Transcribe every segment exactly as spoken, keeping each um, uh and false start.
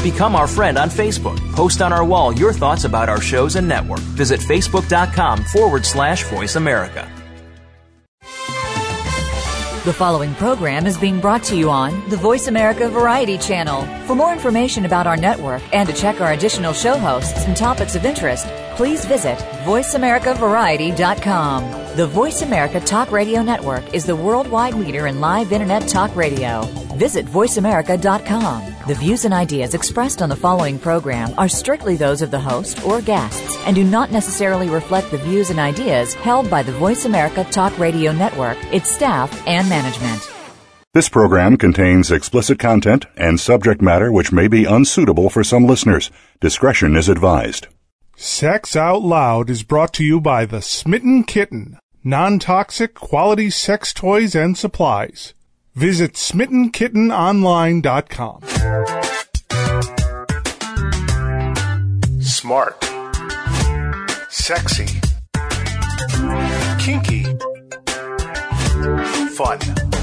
Become our friend on Facebook. Post on our wall your thoughts about our shows and network. Visit facebook.com forward slash Voice America. The following program is being brought to you on the Voice America Variety Channel. For more information about our network and to check our additional show hosts and topics of interest, please visit voice america variety dot com. The Voice America Talk Radio Network is the worldwide leader in live Internet talk radio. Visit voice america dot com. The views and ideas expressed on the following program are strictly those of the host or guests and do not necessarily reflect the views and ideas held by the Voice America Talk Radio Network, its staff, and management. This program contains explicit content and subject matter which may be unsuitable for some listeners. Discretion is advised. Sex Out Loud is brought to you by the Smitten Kitten, non-toxic quality sex toys and supplies. Visit smitten kitten online dot com. Smart. Sexy. Kinky. Fun.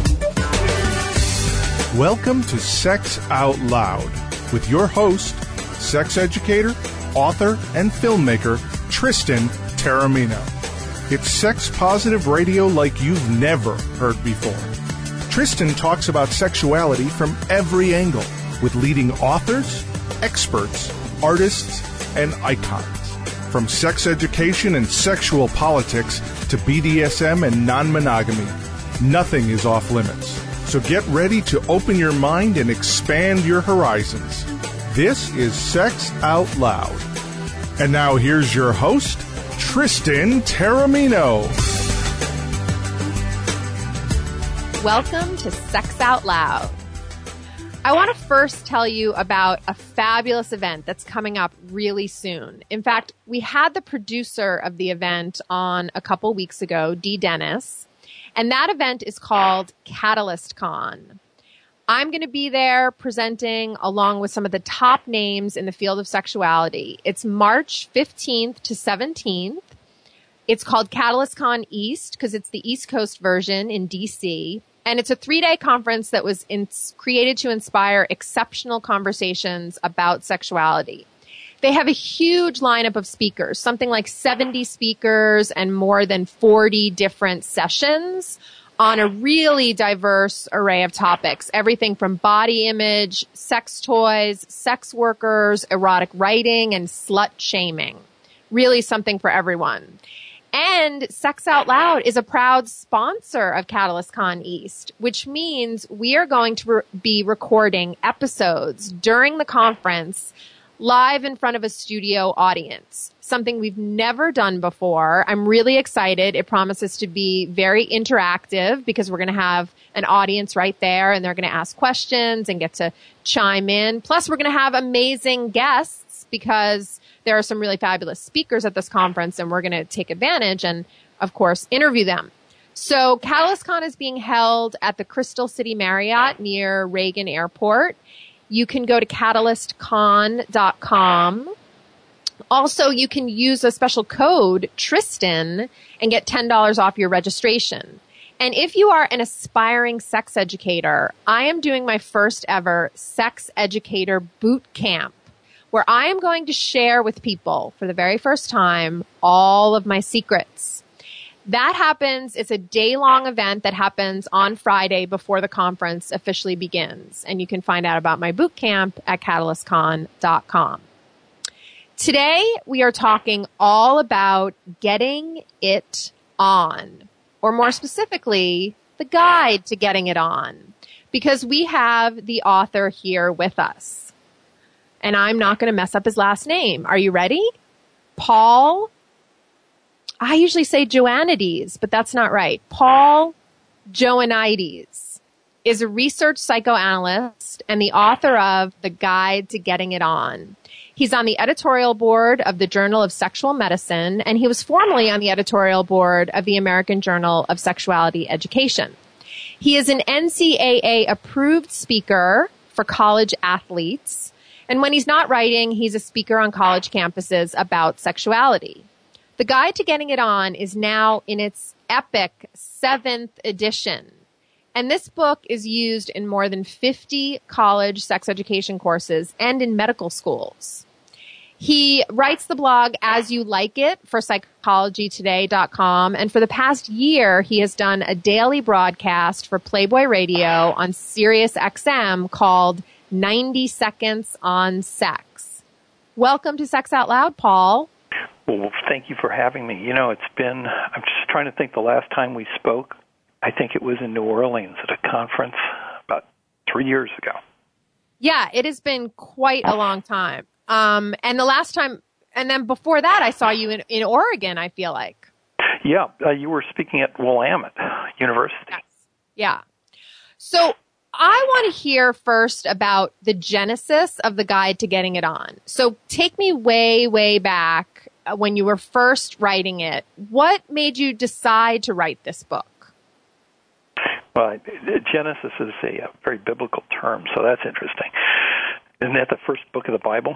Welcome to Sex Out Loud with your host, sex educator, author, and filmmaker, Tristan Taormino. It's sex-positive radio like you've never heard before. Tristan talks about sexuality from every angle with leading authors, experts, artists, and icons. From sex education and sexual politics to B D S M and non-monogamy, nothing is off limits. So get ready to open your mind and expand your horizons. This is Sex Out Loud. And now here's your host, Tristan Taormino. Welcome to Sex Out Loud. I want to first tell you about a fabulous event that's coming up really soon. In fact, we had the producer of the event on a couple weeks ago, Dee Dennis, and that event is called Catalyst Con. I'm going to be there presenting along with some of the top names in the field of sexuality. It's March fifteenth to seventeenth. It's called Catalyst Con East because it's the East Coast version in D C, and it's a three-day conference that was in, created to inspire exceptional conversations about sexuality. They have a huge lineup of speakers, something like seventy speakers and more than forty different sessions on a really diverse array of topics. Everything from body image, sex toys, sex workers, erotic writing, and slut shaming. Really something for everyone. And Sex Out Loud is a proud sponsor of Catalyst Con East, which means we are going to re- be recording episodes during the conference live in front of a studio audience, something we've never done before. I'm really excited. It promises to be very interactive because we're going to have an audience right there and they're going to ask questions and get to chime in. Plus, we're going to have amazing guests because there are some really fabulous speakers at this conference, and we're going to take advantage and, of course, interview them. So Catalyst Con is being held at the Crystal City Marriott near Reagan Airport. You can go to catalyst con dot com. Also, you can use a special code, Tristan, and get ten dollars off your registration. And if you are an aspiring sex educator, I am doing my first ever sex educator boot camp, where I am going to share with people for the very first time all of my secrets. That happens, it's a day-long event that happens on Friday before the conference officially begins. And you can find out about my boot camp at catalyst con dot com. Today, we are talking all about getting it on, or more specifically, the guide to getting it on, because we have the author here with us. And I'm not going to mess up his last name. Are you ready? Paul, I usually say Joannides, but that's not right. Paul Joannides is a research psychoanalyst and the author of The Guide to Getting It On. He's on the editorial board of the Journal of Sexual Medicine, and he was formerly on the editorial board of the American Journal of Sexuality Education. He is an N C A A-approved speaker for college athletes, and when he's not writing, he's a speaker on college campuses about sexuality. The Guide to Getting It On is now in its epic seventh edition. And this book is used in more than fifty college sex education courses and in medical schools. He writes the blog As You Like It for psychology today dot com. And for the past year, he has done a daily broadcast for Playboy Radio on Sirius X M called ninety seconds on Sex. Welcome to Sex Out Loud, Paul. Well, thank you for having me. You know, it's been, I'm just trying to think the last time we spoke. I think it was in New Orleans at a conference about three years ago. Yeah, it has been quite a long time. Um, and the last time, and then before that, I saw you in, in Oregon, I feel like. Yeah, uh, you were speaking at Willamette University. Yes. Yeah. So I want to hear first about the genesis of the guide to getting it on. So take me way, way back when you were first writing it. What made you decide to write this book? Well, Genesis is a, a very biblical term, so that's interesting. Isn't that the first book of the Bible?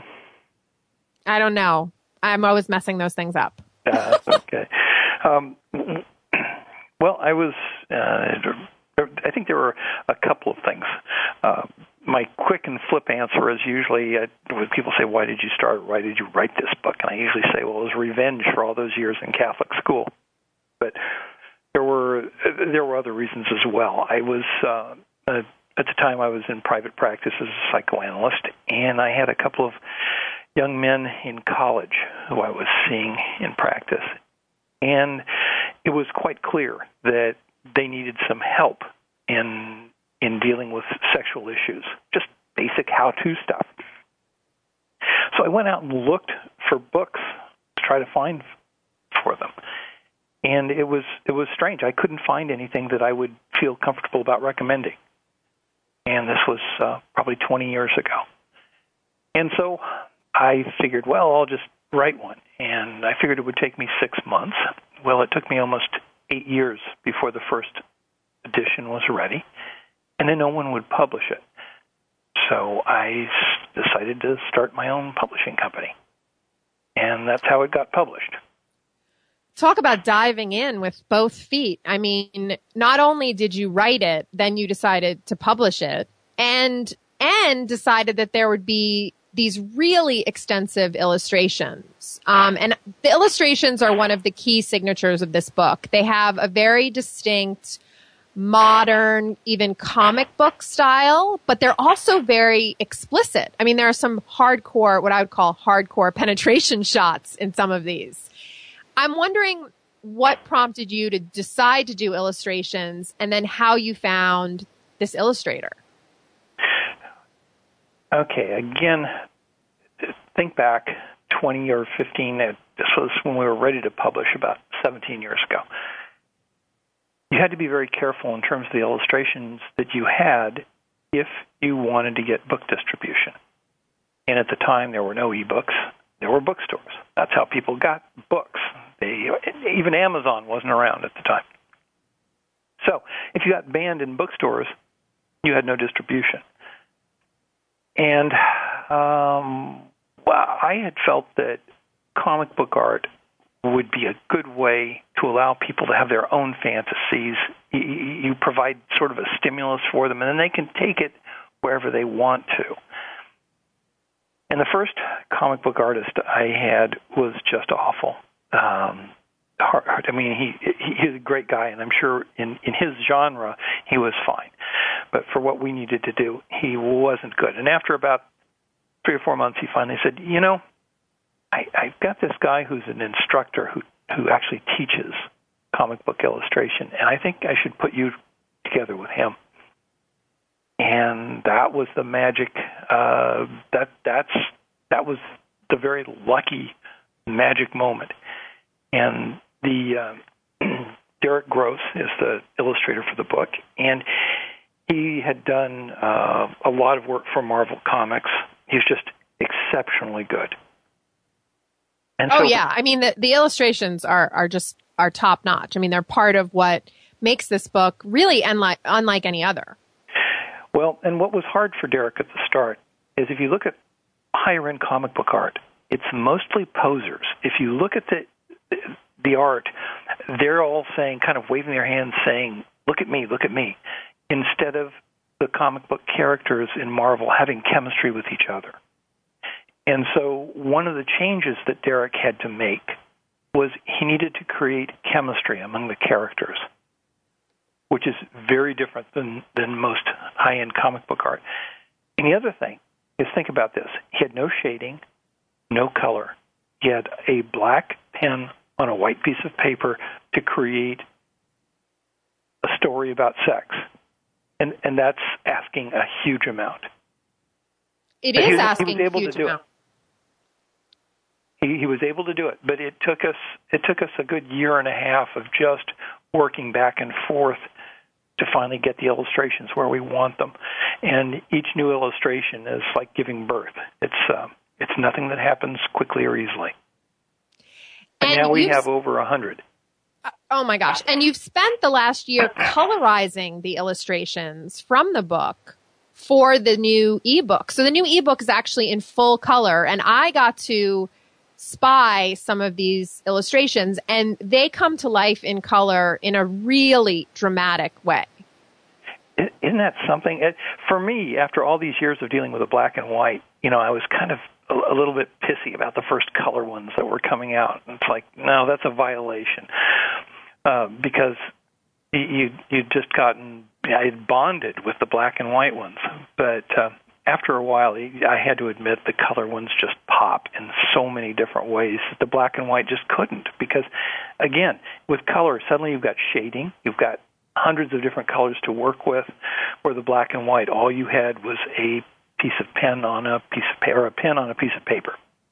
I don't know. I'm always messing those things up. uh, okay. Um, well, I was, uh, I think there were a couple of things. Uh, my quick and flip answer is usually uh, when people say, why did you start, why did you write this book? And I usually say, well, it was revenge for all those years in Catholic school. But there were there were other reasons as well. I was, uh, uh, at the time I was in private practice as a psychoanalyst, and I had a couple of young men in college who I was seeing in practice. And it was quite clear that they needed some help in in dealing with sexual issues, just basic how-to stuff. So I went out and looked for books to try to find for them. And it was it was strange. I couldn't find anything that I would feel comfortable about recommending. And this was uh, probably twenty years ago. And so I figured, well, I'll just write one. And I figured it would take me six months. Well, it took me almost eight years before the first edition was ready. And then no one would publish it. So I decided to start my own publishing company. And that's how it got published. Talk about diving in with both feet. I mean, not only did you write it, then you decided to publish it, and and decided that there would be these really extensive illustrations. Um, and the illustrations are one of the key signatures of this book. They have a very distinct, modern, even comic book style, but they're also very explicit. I mean, there are some hardcore, what I would call hardcore penetration shots in some of these. I'm wondering what prompted you to decide to do illustrations, and then how you found this illustrator. Okay, again, think back twenty or fifteen. This was when we were ready to publish, about seventeen years ago. You had to be very careful in terms of the illustrations that you had if you wanted to get book distribution. And at the time, there were no e-books. There were bookstores. That's how people got books. They, even Amazon wasn't around at the time. So if you got banned in bookstores, you had no distribution. And um, well, I had felt that comic book art would be a good way to allow people to have their own fantasies. You, you provide sort of a stimulus for them, and then they can take it wherever they want to. And the first comic book artist I had was just awful. Um, hard, I mean, he, he he's a great guy, and I'm sure in, in his genre he was fine. But for what we needed to do, he wasn't good. And after about three or four months, he finally said, you know, I, I've got this guy who's an instructor who, who actually teaches comic book illustration, and I think I should put you together with him. And that was the magic. Uh, that that's that was the very lucky magic moment. And the uh, Derek Gross is the illustrator for the book, and he had done uh, a lot of work for Marvel Comics. He's just exceptionally good. And oh so, yeah, I mean the the illustrations are are just are top notch. I mean they're part of what makes this book really unlike unlike any other. Well, and what was hard for Derek at the start is if you look at higher end comic book art, it's mostly posers. If you look at the the art, they're all saying, kind of waving their hands, saying, "Look at me, look at me." instead of the comic book characters in Marvel having chemistry with each other. And so one of the changes that Derek had to make was he needed to create chemistry among the characters, which is very different than, than most high-end comic book art. And the other thing is, think about this. He had no shading, no color. He had a black pen on a white piece of paper to create a story about sex. And and that's asking a huge amount. It but is he was, asking he was able a huge to do amount. It. He, he was able to do it, but it took us it took us a good year and a half of just working back and forth to finally get the illustrations where we want them. And each new illustration is like giving birth. It's uh, it's nothing that happens quickly or easily. And, and now we have over a hundred. Oh my gosh. And you've spent the last year colorizing the illustrations from the book for the new ebook. So the new ebook is actually in full color, and I got to spy some of these illustrations, and they come to life in color in a really dramatic way. Isn't that something? It, for me, after all these years of dealing with a black and white, you know, I was kind of a, a little bit pissy about the first color ones that were coming out. It's like, no, that's a violation. Uh, because you you'd just gotten, I had bonded with the black and white ones. But uh, after a while, I had to admit the color ones just pop in so many different ways that the black and white just couldn't. Because, again, with color, suddenly you've got shading, you've got hundreds of different colors to work with, where the black and white, all you had was a piece of pen on a piece of paper, or a pen on a piece of paper.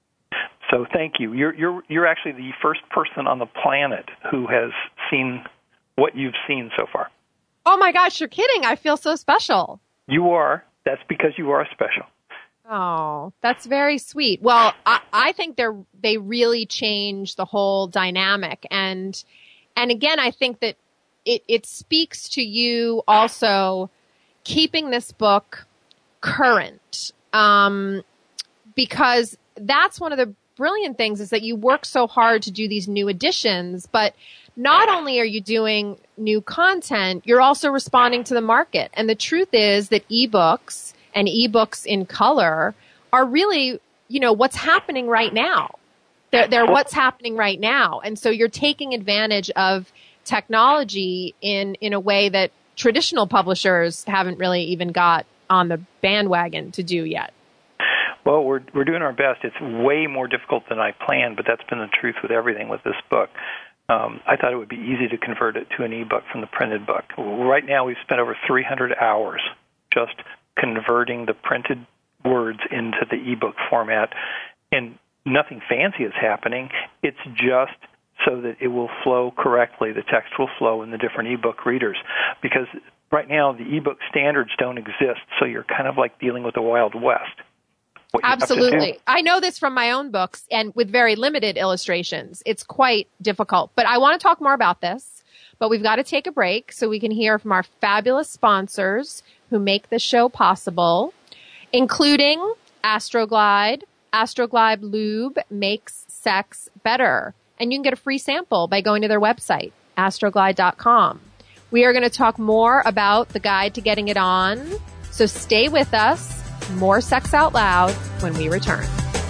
So thank you. You're you're you're actually the first person on the planet who has seen what you've seen so far. Oh my gosh, you're kidding. I feel so special. You are. That's because you are special. Oh, that's very sweet. Well, I, I think they're they really change the whole dynamic. And and again, I think that it, it speaks to you also keeping this book current. Um, because that's one of the brilliant things is that you work so hard to do these new editions, but not only are you doing new content, you're also responding to the market. And the truth is that ebooks and ebooks in color are really, you know, what's happening right now. They're, they're what's happening right now. And so you're taking advantage of technology in, in a way that traditional publishers haven't really even got on the bandwagon to do yet. Well, we're we're doing our best. It's way more difficult than I planned, but that's been the truth with everything with this book. Um, I thought it would be easy to convert it to an ebook from the printed book. Right now, we've spent over three hundred hours just converting the printed words into the ebook format, and nothing fancy is happening. It's just so that it will flow correctly. The text will flow in the different ebook readers, because right now the ebook standards don't exist, so you're kind of like dealing with the Wild West. Absolutely. I know this from my own books, and with very limited illustrations. It's quite difficult. But I want to talk more about this, but we've got to take a break so we can hear from our fabulous sponsors who make the show possible, including Astroglide. Astroglide Lube makes sex better. And you can get a free sample by going to their website, astroglide dot com. We are going to talk more about the guide to getting it on. So stay with us. More Sex Out Loud when we return.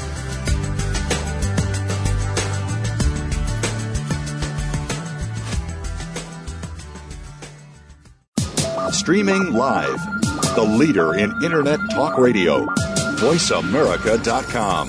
Streaming live, the leader in Internet talk radio, voice america dot com.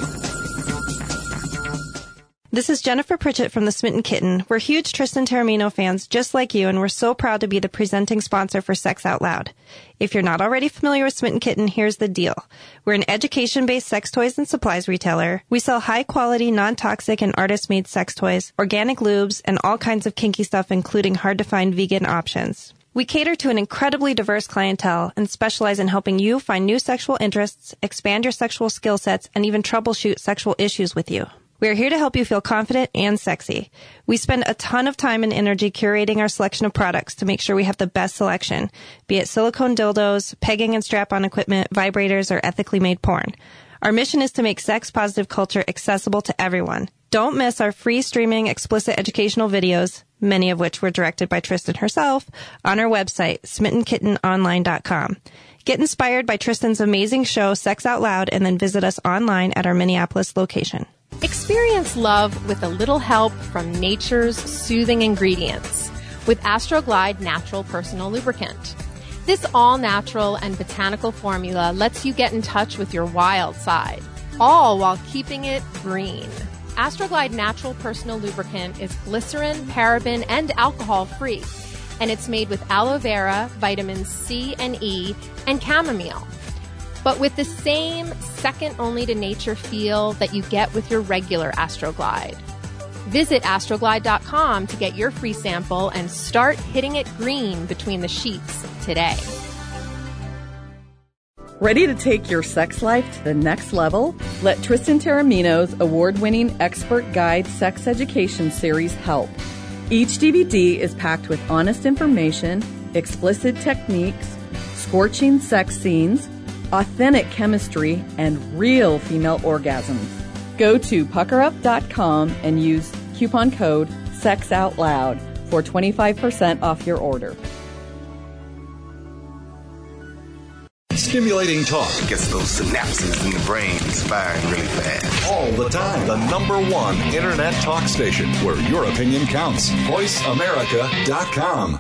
This is Jennifer Pritchett from The Smitten Kitten. We're huge Tristan Taormino fans just like you, and we're so proud to be the presenting sponsor for Sex Out Loud. If you're not already familiar with Smitten Kitten, here's the deal. We're an education-based sex toys and supplies retailer. We sell high-quality, non-toxic, and artist-made sex toys, organic lubes, and all kinds of kinky stuff, including hard-to-find vegan options. We cater to an incredibly diverse clientele and specialize in helping you find new sexual interests, expand your sexual skill sets, and even troubleshoot sexual issues with you. We are here to help you feel confident and sexy. We spend a ton of time and energy curating our selection of products to make sure we have the best selection, be it silicone dildos, pegging and strap-on equipment, vibrators, or ethically made porn. Our mission is to make sex-positive culture accessible to everyone. Don't miss our free streaming explicit educational videos, many of which were directed by Tristan herself, on our website, smitten kitten online dot com. Get inspired by Tristan's amazing show, Sex Out Loud, and then visit us online at our Minneapolis location. Experience love with a little help from nature's soothing ingredients with Astroglide Natural Personal Lubricant. This all-natural and botanical formula lets you get in touch with your wild side, all while keeping it green. Astroglide Natural Personal Lubricant is glycerin, paraben, and alcohol-free, and it's made with aloe vera, vitamins C and E, and chamomile. But with the same second-only-to-nature feel that you get with your regular Astroglide. Visit astroglide dot com to get your free sample and start hitting it green between the sheets today. Ready to take your sex life to the next level? Let Tristan Taormino's award-winning expert guide sex education series help. Each D V D is packed with honest information, explicit techniques, scorching sex scenes, authentic chemistry, and real female orgasms. Go to pucker up dot com and use coupon code SEXOUTLOUD for twenty-five percent off your order. Stimulating talk gets those synapses in the brain firing really fast. All the time. The number one internet talk station where your opinion counts. voice america dot com.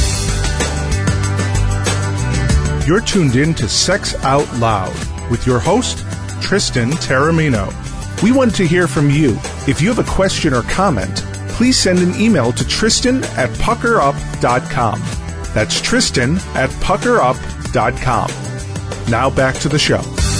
You're tuned in to Sex Out Loud with your host, Tristan Taormino. We want to hear from you. If you have a question or comment, please send an email to Tristan at pucker up dot com. That's Tristan at pucker up dot com. Now back to the show.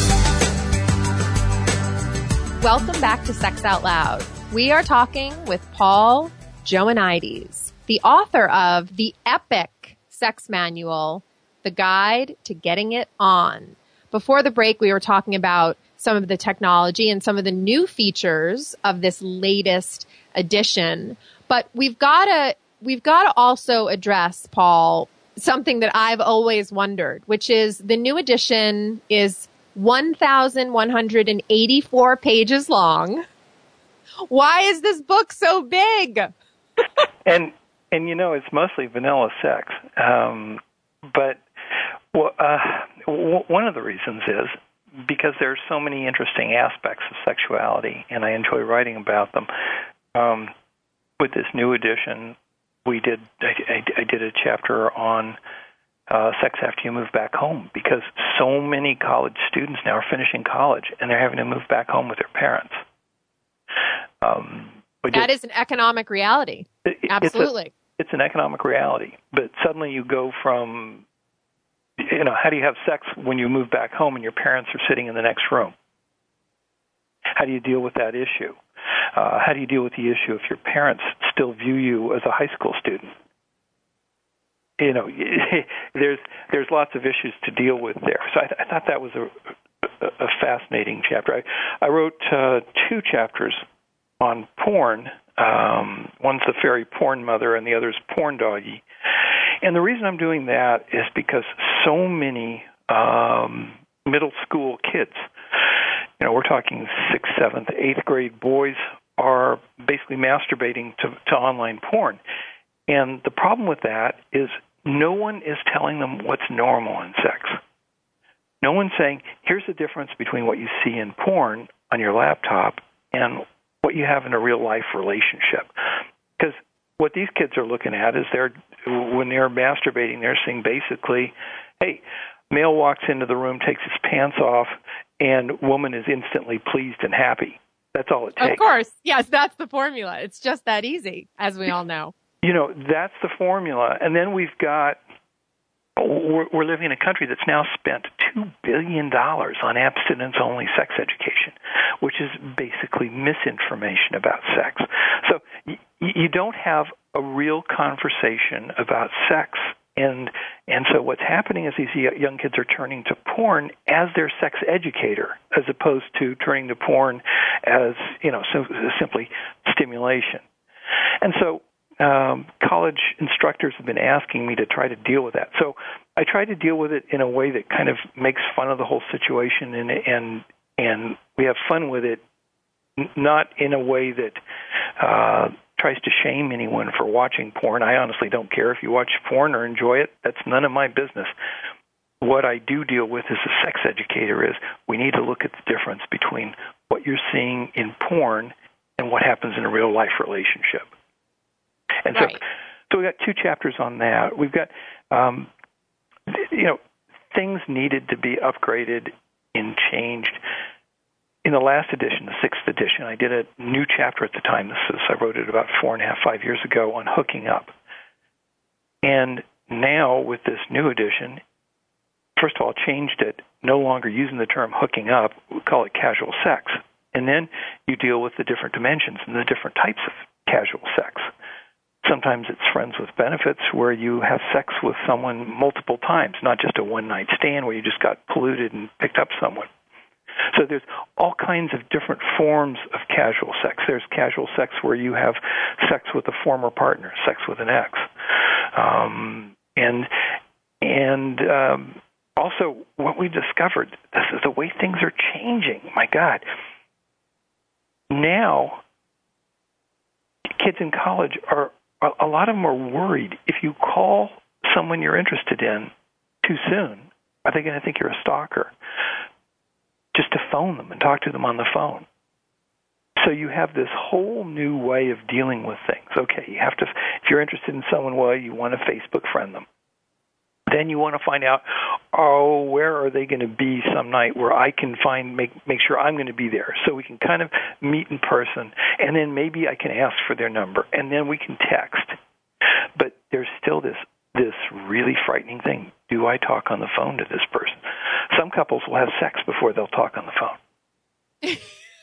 Welcome back to Sex Out Loud. We are talking with Paul Joannides, the author of the epic sex manual, The Guide to Getting It On. Before the break, we were talking about some of the technology and some of the new features of this latest edition. But we've got to we've got to also address, Paul, something that I've always wondered, which is the new edition is one thousand one hundred eighty-four pages long. Why is this book so big? and and you know, it's mostly vanilla sex. Um, but well, uh, w- one of the reasons is because there's so many interesting aspects of sexuality, and I enjoy writing about them. Um, with this new edition, we did I, I, I did a chapter on uh, sex after you move back home, because so many college students now are finishing college and they're having to move back home with their parents. Um, that is an economic reality. It, Absolutely. It's, a, it's an economic reality, but suddenly you go from, you know, how do you have sex when you move back home and your parents are sitting in the next room? How do you deal with that issue? Uh, how do you deal with the issue if your parents still view you as a high school student? You know, there's there's lots of issues to deal with there. So I, th- I thought that was a, a, a fascinating chapter. I, I wrote uh, two chapters on porn. Um, one's the fairy porn mother, and the other's porn doggy. And the reason I'm doing that is because so many um, middle school kids, you know, we're talking sixth, seventh, eighth grade boys, are basically masturbating to, to online porn. And the problem with that is no one is telling them what's normal in sex. No one's saying, here's the difference between what you see in porn on your laptop and what you have in a real-life relationship. Because what these kids are looking at is they're, when they're masturbating, they're seeing basically, hey, male walks into the room, takes his pants off, and woman is instantly pleased and happy. That's all it takes. Of course. Yes, that's the formula. It's just that easy, as we all know. You know, that's the formula. And then we've got, we're, we're living in a country that's now spent two billion dollars on abstinence-only sex education, which is basically misinformation about sex. So y- you don't have a real conversation about sex. And and so what's happening is these young kids are turning to porn as their sex educator, as opposed to turning to porn as, you know, sim- simply stimulation. And so um, college instructors have been asking me to try to deal with that. So I try to deal with it in a way that kind of makes fun of the whole situation, and and and we have fun with it, not in a way that uh, tries to shame anyone for watching porn. I honestly don't care if you watch porn or enjoy it. That's none of my business. What I do deal with as a sex educator is we need to look at the difference between what you're seeing in porn and what happens in a real-life relationship. And right. so, so we've got two chapters on that. We've got, um, you know, things needed to be upgraded and changed. In the last edition, the sixth edition, I did a new chapter at the time. This is, I wrote it about four and a half, five years ago on hooking up. And now with this new edition, first of all, changed it, no longer using the term hooking up, we call it casual sex. And then you deal with the different dimensions and the different types of casual sex. Sometimes it's friends with benefits where you have sex with someone multiple times, not just a one-night stand where you just got polluted and picked up someone. So there's all kinds of different forms of casual sex. There's casual sex where you have sex with a former partner, sex with an ex. Um, and and um, also what we discovered, this is the way things are changing. My God. Now, kids in college are, a lot of them are worried. If you call someone you're interested in too soon, are they going to think you're a stalker? Just to phone them and talk to them on the phone. So you have this whole new way of dealing with things. Okay, you have to, if you're interested in someone, well, you want to Facebook friend them. Then you want to find out, oh, where are they going to be some night where I can find, make make sure I'm going to be there, so we can kind of meet in person, and then maybe I can ask for their number, and then we can text. But there's still this this really frightening thing. Do I talk on the phone to this person? Some couples will have sex before they'll talk on the phone.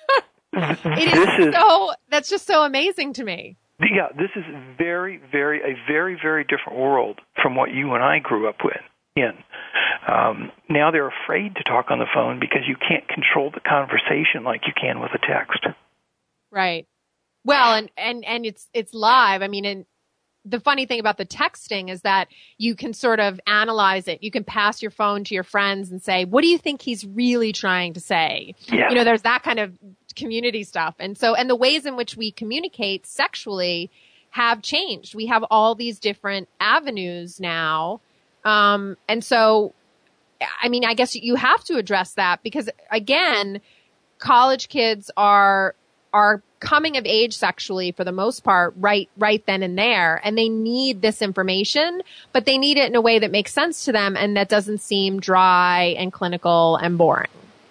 It is, is so, that's just so amazing to me. Yeah, this is very, very, a very, very different world from what you and I grew up with. In. Um, now they're afraid to talk on the phone because you can't control the conversation like you can with a text. Right. Well, and, and, and it's, it's live. I mean, and the funny thing about the texting is that you can sort of analyze it. You can pass your phone to your friends and say, what do you think he's really trying to say? Yeah. You know, there's that kind of community stuff. And so, and the ways in which we communicate sexually have changed. We have all these different avenues now. Um, and so, I mean, I guess you have to address that because, again, college kids are are coming of age sexually for the most part right right then and there, and they need this information, but they need it in a way that makes sense to them and that doesn't seem dry and clinical and boring.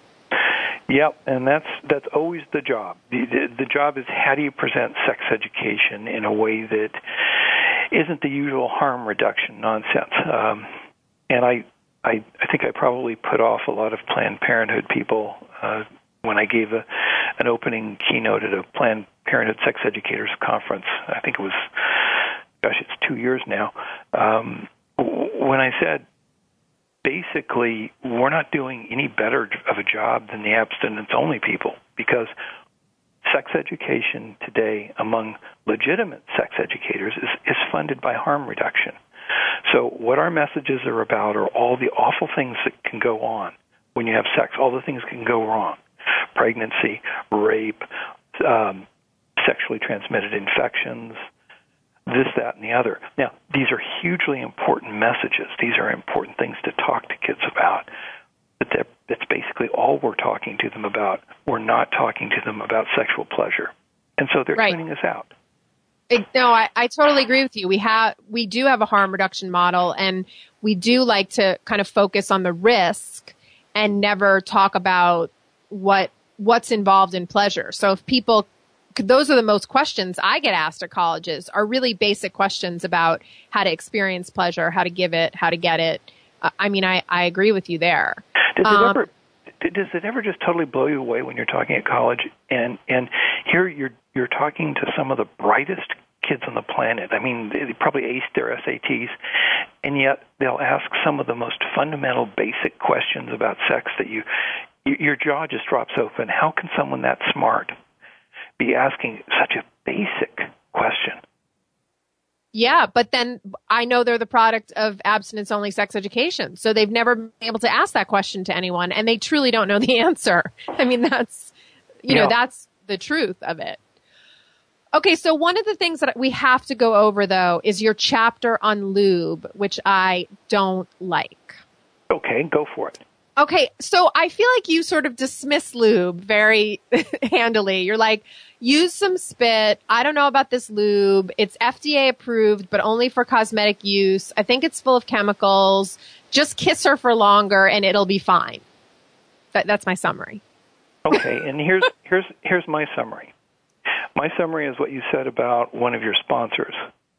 Yep, and that's that's always the job. The, the, the job is how do you present sex education in a way that isn't the usual harm reduction nonsense. Um, and I, I, I think I probably put off a lot of Planned Parenthood people uh, when I gave a, an opening keynote at a Planned Parenthood Sex Educators Conference. I think it was, gosh, it's two years now. Um, when I said, basically, we're not doing any better of a job than the abstinence-only people because sex education today among legitimate sex educators is, is funded by harm reduction. So what our messages are about are all the awful things that can go on when you have sex, all the things that can go wrong, pregnancy, rape, um, sexually transmitted infections, this, that, and the other. Now, these are hugely important messages. These are important things to talk to kids about. But that's basically all we're talking to them about. We're not talking to them about sexual pleasure. And so they're right. tuning us out. It, no, I, I totally agree with you. We have, we do have a harm reduction model, and we do like to kind of focus on the risk and never talk about what what's involved in pleasure. So if people, those are the most questions I get asked at colleges are really basic questions about how to experience pleasure, how to give it, how to get it. Uh, I mean, I, I agree with you there. Does um, it ever does it ever just totally blow you away when you're talking at college and and here you're you're talking to some of the brightest kids on the planet? I mean, they probably aced their S A Ts, and yet they'll ask some of the most fundamental, basic questions about sex that you your jaw just drops open. How can someone that smart be asking such a basic question? Yeah, but then I know they're the product of abstinence-only sex education, so they've never been able to ask that question to anyone, and they truly don't know the answer. I mean, that's, you yeah. know, that's the truth of it. Okay, so one of the things that we have to go over, though, is your chapter on lube, which I don't like. Okay, go for it. Okay, so I feel like you sort of dismiss lube very handily. You're like, use some spit. I don't know about this lube. It's F D A approved, but only for cosmetic use. I think it's full of chemicals. Just kiss her for longer and it'll be fine. That, that's my summary. Okay, and here's here's here's my summary. My summary is what you said about one of your sponsors.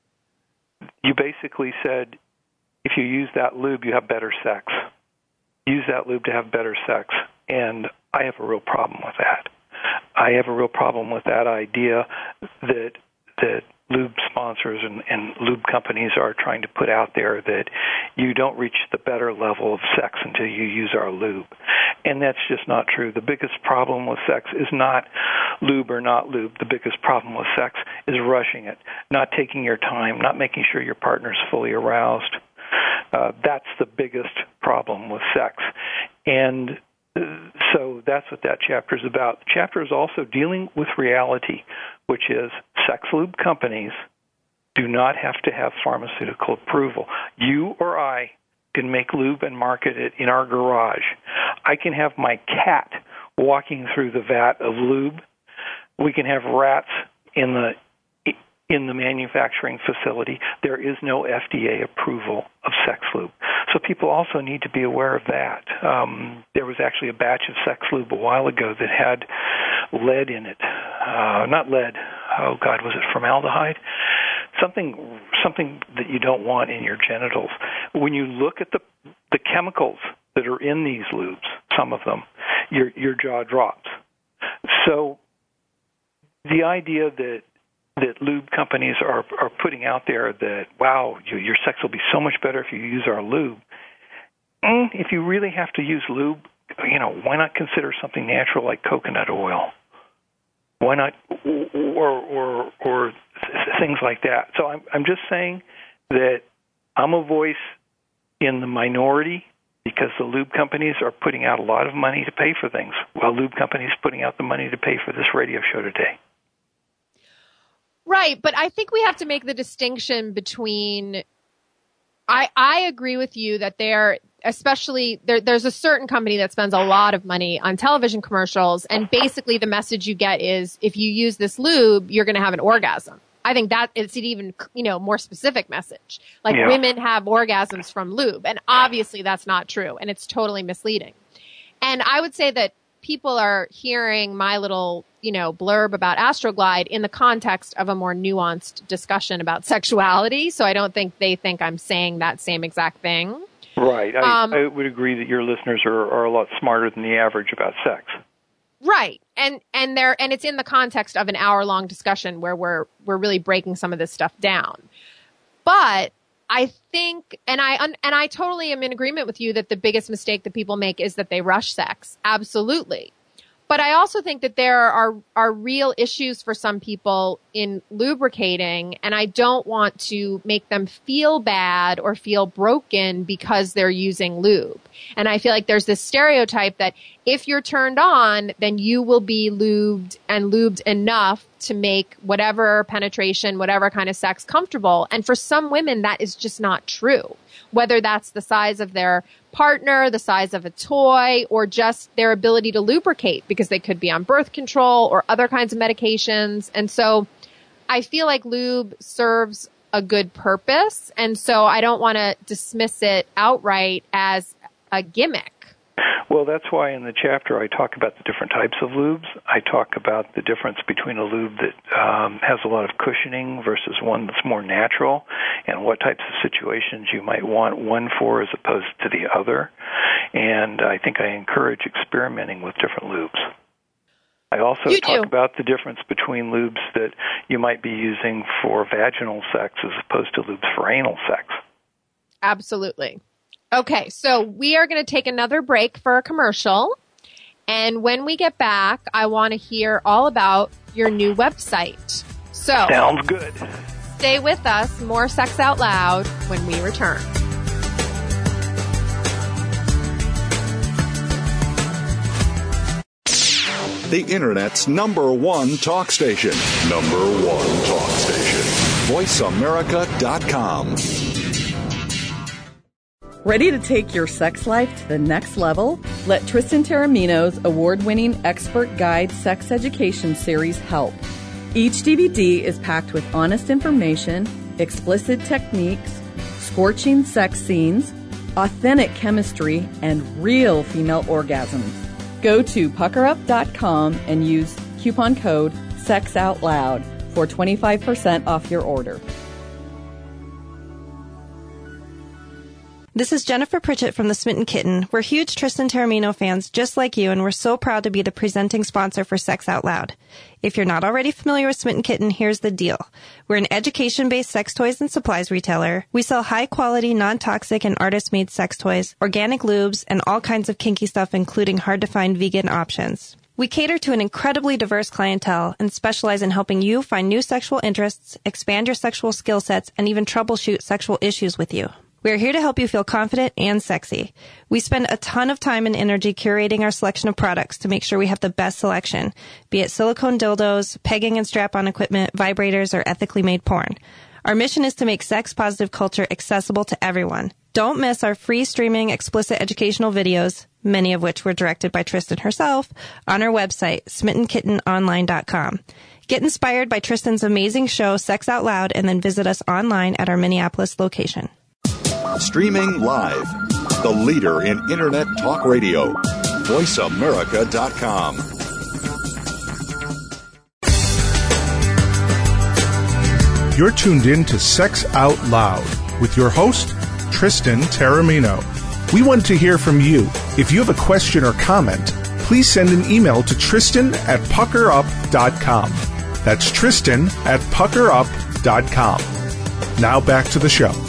You basically said, if you use that lube, you have better sex. Use that lube to have better sex. And I have a real problem with that. I have a real problem with that idea that that lube sponsors and, and lube companies are trying to put out there, that you don't reach the better level of sex until you use our lube. And that's just not true. The biggest problem with sex is not lube or not lube. The biggest problem with sex is rushing it, not taking your time, not making sure your partner's fully aroused. Uh, that's the biggest problem with sex. And so that's what that chapter is about. The chapter is also dealing with reality, which is sex lube companies do not have to have pharmaceutical approval. You or I can make lube and market it in our garage. I can have my cat walking through the vat of lube. We can have rats in the in the manufacturing facility. There is no F D A approval of sex lube. So people also need to be aware of that. Um, there was actually a batch of sex lube a while ago that had lead in it. Uh, not lead. Oh, God, was it formaldehyde? Something something that you don't want in your genitals. When you look at the the chemicals that are in these lubes, some of them, your your jaw drops. So the idea that that lube companies are are putting out there that, wow, you, your sex will be so much better if you use our lube. Mm, if you really have to use lube, you know, why not consider something natural like coconut oil? Why not, or or or things like that? So I'm I'm just saying that I'm a voice in the minority because the lube companies are putting out a lot of money to pay for things, while lube companies are putting out the money to pay for this radio show today. Right, but I think we have to make the distinction between, I I agree with you that they're, especially, there, there's a certain company that spends a lot of money on television commercials, and basically the message you get is, if you use this lube, you're going to have an orgasm. I think that it's an even, you know, more specific message. Like, yeah. Women have orgasms from lube, and obviously that's not true, and it's totally misleading. And I would say that people are hearing my little, you know, blurb about Astroglide in the context of a more nuanced discussion about sexuality. So I don't think they think I'm saying that same exact thing. Right. I, um, I would agree that your listeners are, are a lot smarter than the average about sex. Right. And and they're and it's in the context of an hour long discussion where we're we're really breaking some of this stuff down. But I think, and I and I totally am in agreement with you that the biggest mistake that people make is that they rush sex. Absolutely. But I also think that there are are real issues for some people in lubricating, and I don't want to make them feel bad or feel broken because they're using lube. And I feel like there's this stereotype that if you're turned on, then you will be lubed and lubed enough to make whatever penetration, whatever kind of sex comfortable. And for some women, that is just not true. Whether that's the size of their partner, the size of a toy, or just their ability to lubricate, because they could be on birth control or other kinds of medications. And so I feel like lube serves a good purpose. And so I don't want to dismiss it outright as a gimmick. Well, that's why in the chapter I talk about the different types of lubes. I talk about the difference between a lube that um, has a lot of cushioning versus one that's more natural, and what types of situations you might want one for as opposed to the other. And I think I encourage experimenting with different lubes. I also you talk do. about the difference between lubes that you might be using for vaginal sex as opposed to lubes for anal sex. Absolutely. Okay, so we are going to take another break for a commercial. And when we get back, I want to hear all about your new website. So, sounds good. Stay with us. More Sex Out Loud when we return. the Internet's number one talk station. Number one talk station. voice america dot com. Ready to take your sex life to the next level? Let Tristan Taormino's award-winning expert guide sex education series help. Each D V D is packed with honest information, explicit techniques, scorching sex scenes, authentic chemistry, and real female orgasms. Go to pucker up dot com and use coupon code SEXOUTLOUD for twenty-five percent off your order. This is Jennifer Pritchett from The Smitten Kitten. We're huge Tristan Taormino fans just like you, and we're so proud to be the presenting sponsor for Sex Out Loud. If you're not already familiar with Smitten Kitten, here's the deal. We're an education-based sex toys and supplies retailer. We sell high-quality, non-toxic, and artist-made sex toys, organic lubes, and all kinds of kinky stuff, including hard-to-find vegan options. We cater to an incredibly diverse clientele and specialize in helping you find new sexual interests, expand your sexual skill sets, and even troubleshoot sexual issues with you. We are here to help you feel confident and sexy. We spend a ton of time and energy curating our selection of products to make sure we have the best selection, be it silicone dildos, pegging and strap-on equipment, vibrators, or ethically made porn. Our mission is to make sex-positive culture accessible to everyone. Don't miss our free streaming explicit educational videos, many of which were directed by Tristan herself, on our website, smitten kitten online dot com. Get inspired by Tristan's amazing show, Sex Out Loud, and then visit us online at our Minneapolis location. Streaming live, the leader in Internet talk radio, voice america dot com. You're tuned in to Sex Out Loud with your host, Tristan Taormino. We want to hear from you. If you have a question or comment, please send an email to Tristan at pucker up dot com. That's Tristan at pucker up dot com. Now back to the show.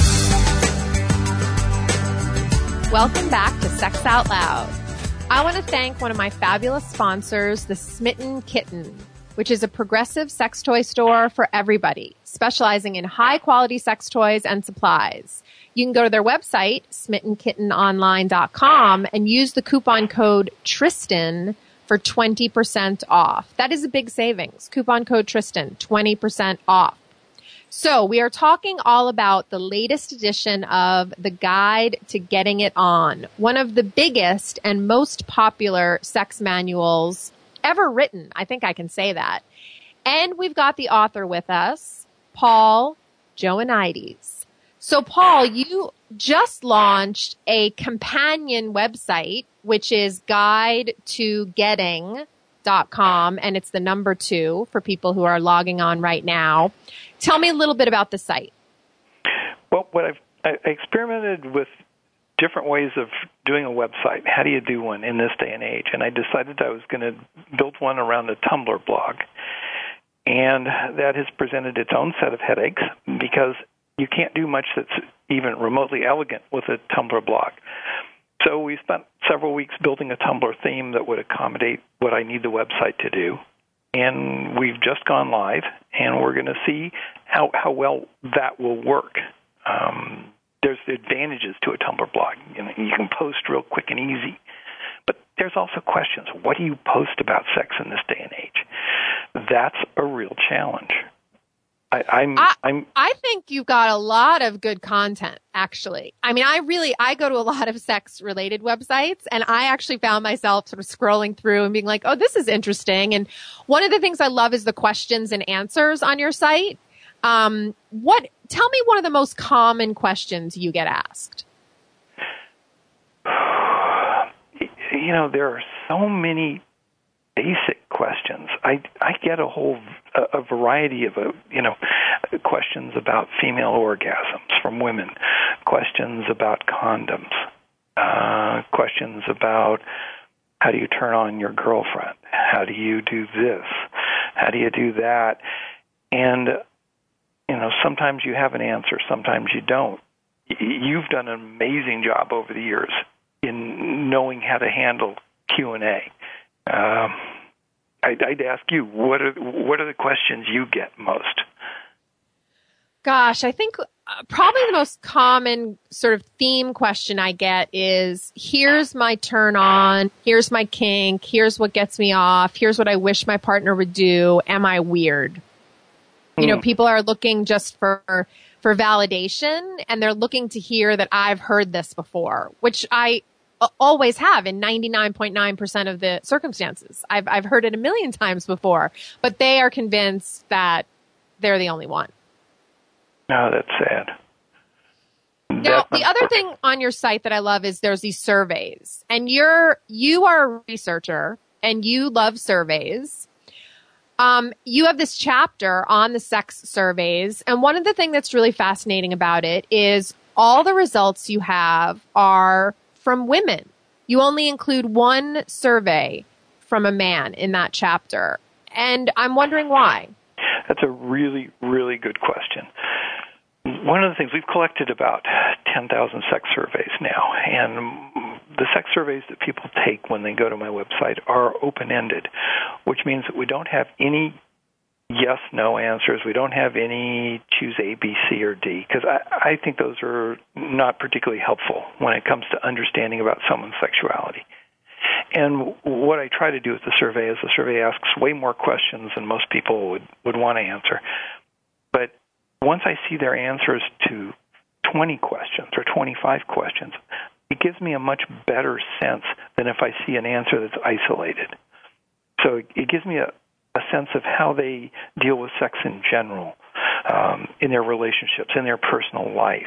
Welcome back to Sex Out Loud. I want to thank one of my fabulous sponsors, The Smitten Kitten, which is a progressive sex toy store for everybody, specializing in high-quality sex toys and supplies. You can go to their website, smitten kitten online dot com, and use the coupon code Tristan for twenty percent off. That is a big savings. Coupon code Tristan, twenty percent off. So we are talking all about the latest edition of The Guide to Getting It On, one of the biggest and most popular sex manuals ever written. I think I can say that. And we've got the author with us, Paul Joannides. So Paul, you just launched a companion website, which is guide to getting dot com, and it's the number two for people who are logging on right now. Tell me a little bit about the site. Well, what I've I experimented with different ways of doing a website. How do you do one in this day and age? And I decided I was going to build one around a Tumblr blog. And that has presented its own set of headaches because you can't do much that's even remotely elegant with a Tumblr blog. So we spent several weeks building a Tumblr theme that would accommodate what I need the website to do. And we've just gone live, and we're going to see how, how well that will work. Um, there's advantages to a Tumblr blog. You know, you can post real quick and easy. But there's also questions. What do you post about sex in this day and age? That's a real challenge. I, I'm, I, I'm, I think you've got a lot of good content, actually. I mean, I really, I go to a lot of sex-related websites, and I actually found myself sort of scrolling through and being like, oh, this is interesting. And one of the things I love is the questions and answers on your site. Um, what, tell me one of the most common questions you get asked. You know, there are so many basic questions. I, I get a whole a, a variety of uh, you know questions about female orgasms from women, questions about condoms, uh, questions about how do you turn on your girlfriend, how do you do this, how do you do that, and you know sometimes you have an answer, sometimes you don't. You've done an amazing job over the years in knowing how to handle Q and A. Um, I'd, I'd ask you, what are what are the questions you get most? Gosh, I think uh, probably the most common sort of theme question I get is, here's my turn on, here's my kink, here's what gets me off, here's what I wish my partner would do, am I weird? Mm. You know, people are looking just for for validation, and they're looking to hear that I've heard this before, which I always have in ninety-nine point nine percent of the circumstances. I've I've heard it a million times before, but they are convinced that they're the only one. No, that's sad. Now, the other thing on your site that I love is there's these surveys, and you're you are a researcher and you love surveys. Um, you have this chapter on the sex surveys, and one of the things that's really fascinating about it is all the results you have are from women. You only include one survey from a man in that chapter, and I'm wondering why. That's a really, really good question. One of the things, we've collected about ten thousand sex surveys now, and the sex surveys that people take when they go to my website are open-ended, which means that we don't have any yes-no answers. We don't have any choose A, B, C, or D, because I, I think those are not particularly helpful when it comes to understanding about someone's sexuality. And what I try to do with the survey is the survey asks way more questions than most people would, would want to answer. But once I see their answers to twenty questions or twenty-five questions, it gives me a much better sense than if I see an answer that's isolated. So it gives me a, a sense of how they deal with sex in general, um, in their relationships, in their personal life.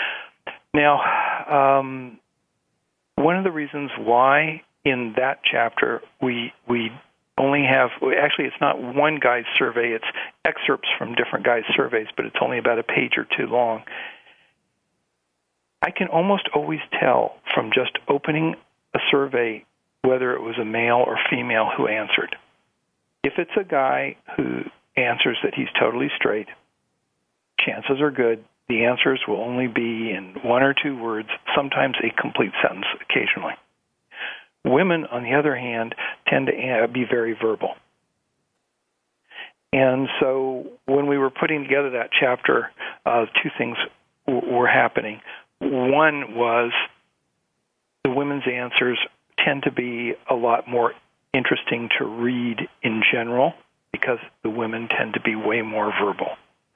Now, um, one of the reasons why in that chapter we we only have, actually it's not one guy's survey, it's excerpts from different guys' surveys, but it's only about a page or two long. I can almost always tell from just opening a survey whether it was a male or female who answered. If it's a guy who answers that he's totally straight, chances are good the answers will only be in one or two words, sometimes a complete sentence occasionally. Women, on the other hand, tend to be very verbal. And so when we were putting together that chapter, uh, two things w- were happening. One was the women's answers tend to be a lot more interesting to read in general because the women tend to be way more verbal.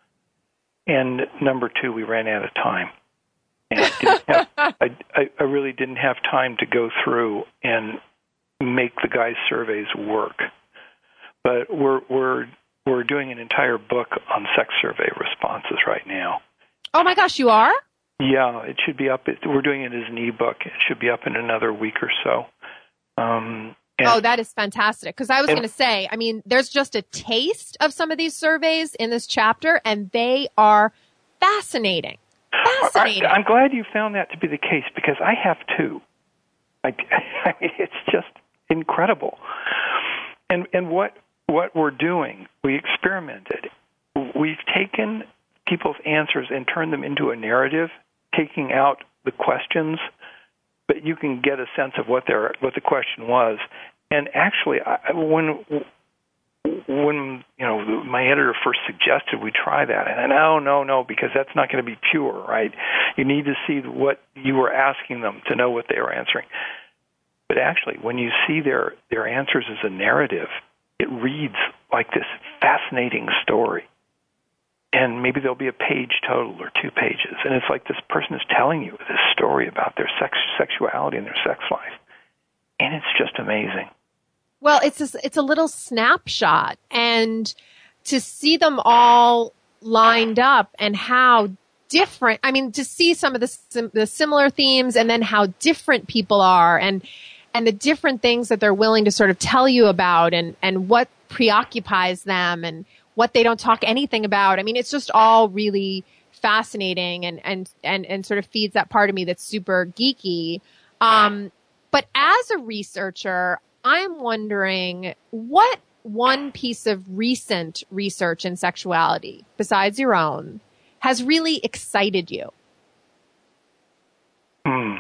And number two, we ran out of time. And I, didn't have, I, I really didn't have time to go through and make the guys' surveys work. But we're we're we're doing an entire book on sex survey responses right now. Oh my gosh, you are? Yeah, it should be up. We're doing it as an ebook. It should be up in another week or so. Um, and, oh, that is fantastic. Because I was going to say, I mean, there's just a taste of some of these surveys in this chapter, and they are fascinating. Fascinating. I, I'm glad you found that to be the case, because I have too. I, I mean, it's just incredible. And and what what we're doing, we experimented. We've taken people's answers and turned them into a narrative, taking out the questions, but you can get a sense of what their what the question was. And actually, I, when when you know my editor first suggested we try that, and I no, no, no, because that's not going to be pure, right? You need to see what you were asking them to know what they were answering. But actually, when you see their their answers as a narrative, it reads like this fascinating story. And maybe there'll be a page total or two pages, and it's like this person is telling you this story about their sex, sexuality and their sex life, and it's just amazing. Well, it's a, it's a little snapshot, and to see them all lined up and how different, I mean, to see some of the, sim, the similar themes and then how different people are and and the different things that they're willing to sort of tell you about and, and what preoccupies them and what they don't talk anything about. I mean, it's just all really fascinating and, and, and, and sort of feeds that part of me that's super geeky. Um, but as a researcher, I'm wondering what one piece of recent research in sexuality, besides your own, has really excited you? Hmm.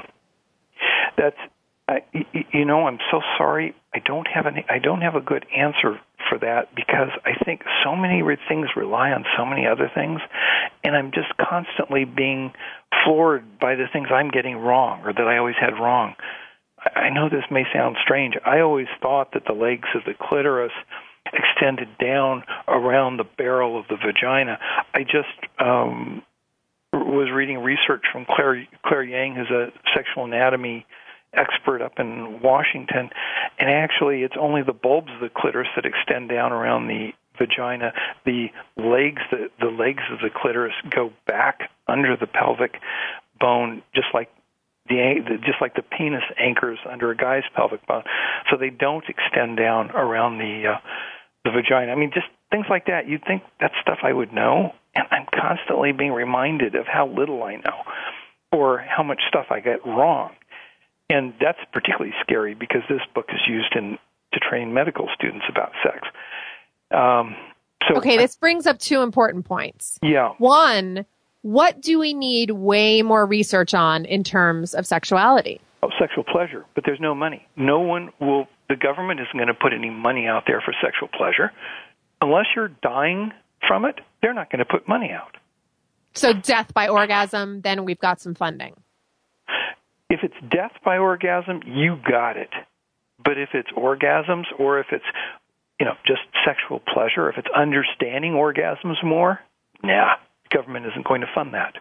That's, I, you know, I'm so sorry. I don't have any, I don't have a good answer for that because I think so many re- things rely on so many other things, and I'm just constantly being floored by the things I'm getting wrong or that I always had wrong. I, I know this may sound strange. I always thought that the legs of the clitoris extended down around the barrel of the vagina. I just um, was reading research from Claire, Claire Yang, who's a sexual anatomy expert up in Washington, and actually it's only the bulbs of the clitoris that extend down around the vagina. The legs, the, the legs of the clitoris go back under the pelvic bone, just like the just like the penis anchors under a guy's pelvic bone. So they don't extend down around the uh, the vagina. I mean, just things like that. You'd think that's stuff I would know, and I'm constantly being reminded of how little I know or how much stuff I get wrong. And that's particularly scary because this book is used in to train medical students about sex. Um, so okay, this brings up two important points. Yeah. One, what do we need way more research on in terms of sexuality? Oh, sexual pleasure, but there's no money. No one will, the government isn't going to put any money out there for sexual pleasure. Unless you're dying from it, they're not going to put money out. So death by orgasm, then we've got some funding. If it's death by orgasm, you got it. But if it's orgasms or if it's, you know, just sexual pleasure, if it's understanding orgasms more, nah, government isn't going to fund that.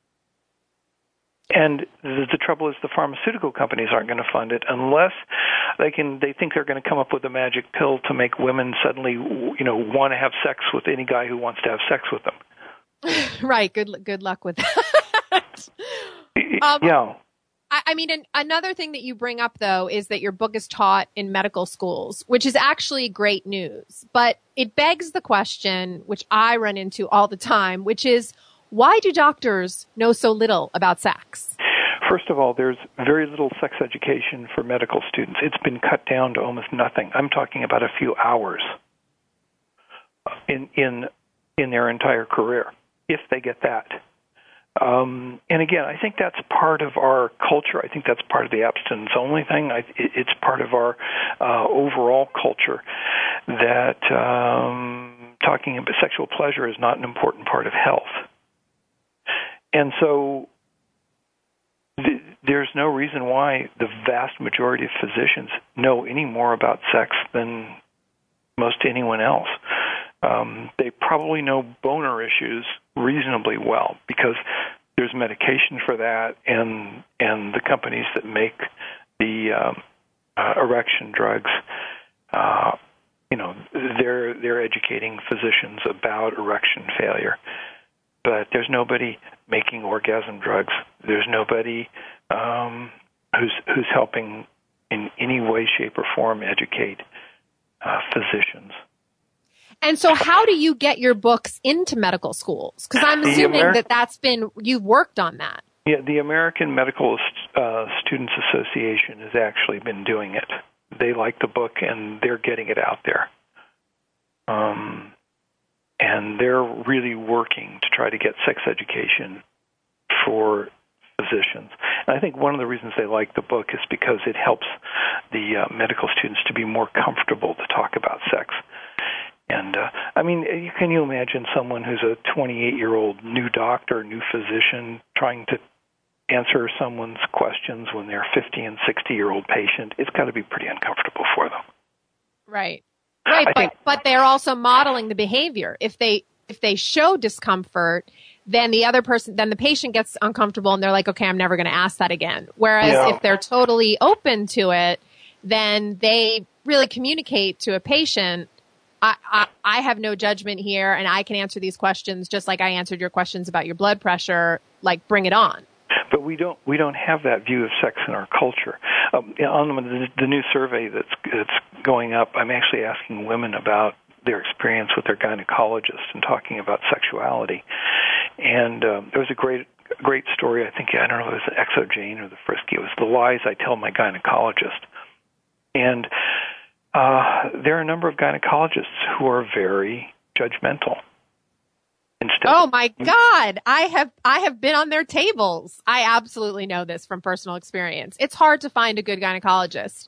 And the, the trouble is the pharmaceutical companies aren't going to fund it unless they can. They think they're going to come up with a magic pill to make women suddenly, you know, want to have sex with any guy who wants to have sex with them. Right. Good. Good luck with that. um, yeah. I mean, an, another thing that you bring up, though, is that your book is taught in medical schools, which is actually great news. But it begs the question, which I run into all the time, which is, why do doctors know so little about sex? First of all, there's very little sex education for medical students. It's been cut down to almost nothing. I'm talking about a few hours in in in their entire career, if they get that. Um, and again, I think that's part of our culture. I think that's part of the abstinence-only thing. I, it, it's part of our uh, overall culture that um, talking about sexual pleasure is not an important part of health. And so th- there's no reason why the vast majority of physicians know any more about sex than most anyone else. Um, they probably know boner issues reasonably well because there's medication for that, and and the companies that make the um, uh, erection drugs, uh, you know, they're they're educating physicians about erection failure. But there's nobody making orgasm drugs. There's nobody um, who's who's helping in any way, shape, or form educate uh, physicians. And so how do you get your books into medical schools? Because I'm assuming Ameri- that that's been, you've worked on that. Yeah, the American Medical uh, Students Association has actually been doing it. They like the book, and they're getting it out there. Um, and they're really working to try to get sex education for physicians. And I think one of the reasons they like the book is because it helps the uh, medical students to be more comfortable to talk about sex. And, uh, I mean, can you imagine someone who's a twenty-eight-year-old new doctor, new physician, trying to answer someone's questions when they're a fifty- and sixty-year-old patient? It's got to be pretty uncomfortable for them. Right. Right, but, think, but they're also modeling the behavior. If they if they show discomfort, then the other person, then the patient gets uncomfortable, and they're like, okay, I'm never going to ask that again. Whereas yeah. if they're totally open to it, then they really communicate to a patient, I, I, I have no judgment here, and I can answer these questions just like I answered your questions about your blood pressure. Like, bring it on. But we don't we don't have that view of sex in our culture. Um, on the, the new survey that's that's going up, I'm actually asking women about their experience with their gynecologist and talking about sexuality. And um, there was a great great story. I think I don't know if it was the Exojane or the Frisky. It was the lies I tell my gynecologist. And uh, there are a number of gynecologists who are very judgmental. Instead oh my God! I have I have been on their tables. I absolutely know this from personal experience. It's hard to find a good gynecologist,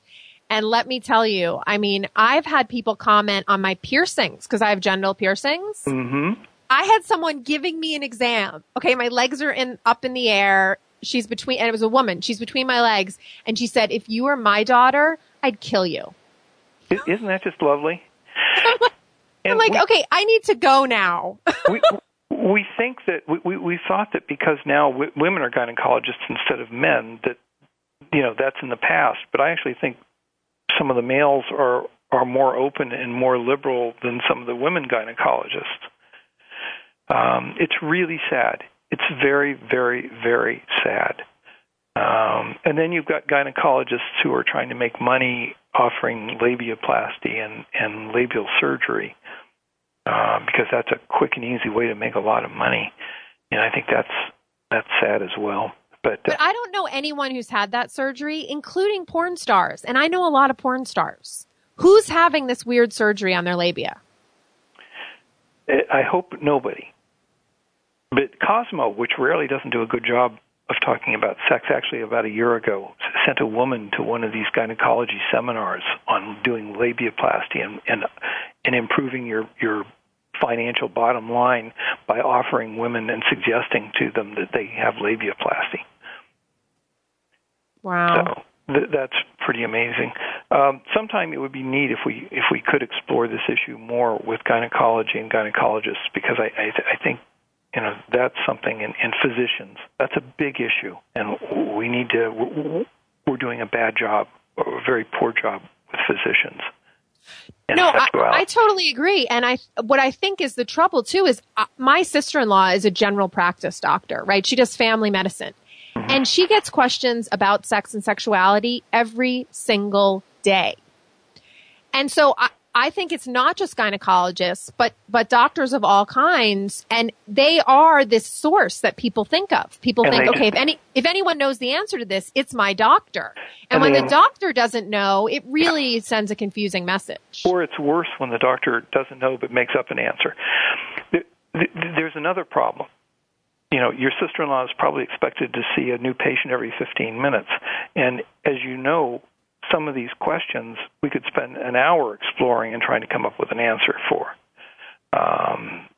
And let me tell you, I mean, I've had people comment on my piercings because I have genital piercings. Mm-hmm. I had someone giving me an exam. Okay, my legs are in up in the air. She's between, and it was a woman. She's between my legs. And she said, if you were my daughter, I'd kill you. Isn't that just lovely? I'm like, I'm like we, okay, I need to go now. we, we think that, we, we, we thought that because now w- women are gynecologists instead of men, that, you know, that's in the past. But I actually think some of the males are, are more open and more liberal than some of the women gynecologists. Um, it's really sad. It's very, very, very sad. Um, and then you've got gynecologists who are trying to make money offering labiaplasty and, and labial surgery uh, because that's a quick and easy way to make a lot of money. And I think that's that's sad as well. But, uh, but I don't know anyone who's had that surgery, including porn stars. And I know a lot of porn stars. Who's having this weird surgery on their labia? I hope nobody. But Cosmo, which rarely doesn't do a good job of talking about sex, actually about a year ago sent a woman to one of these gynecology seminars on doing labiaplasty and and, and improving your, your financial bottom line by offering women and suggesting to them that they have labiaplasty. Wow. So th- that's pretty amazing. Um, sometime it would be neat if we if we could explore this issue more with gynecology and gynecologists, because I, I, th- I think you know that's something in, in physicians. That's a big issue, and we need to. We're doing a bad job, or a very poor job with physicians. No, I, I totally agree. And I, what I think is the trouble too is uh, my sister-in-law is a general practice doctor, right? She does family medicine. Mm-hmm. And she gets questions about sex and sexuality every single day. And so I, I think it's not just gynecologists, but, but doctors of all kinds. And they are this source that people think of. People and think, okay, if any, if anyone knows the answer to this, it's my doctor. And, and when they, the doctor doesn't know, it really yeah. sends a confusing message. Or it's worse when the doctor doesn't know but makes up an answer. There's another problem. You know, your sister-in-law is probably expected to see a new patient every fifteen minutes. And as you know, some of these questions we could spend an hour exploring and trying to come up with an answer for. Um,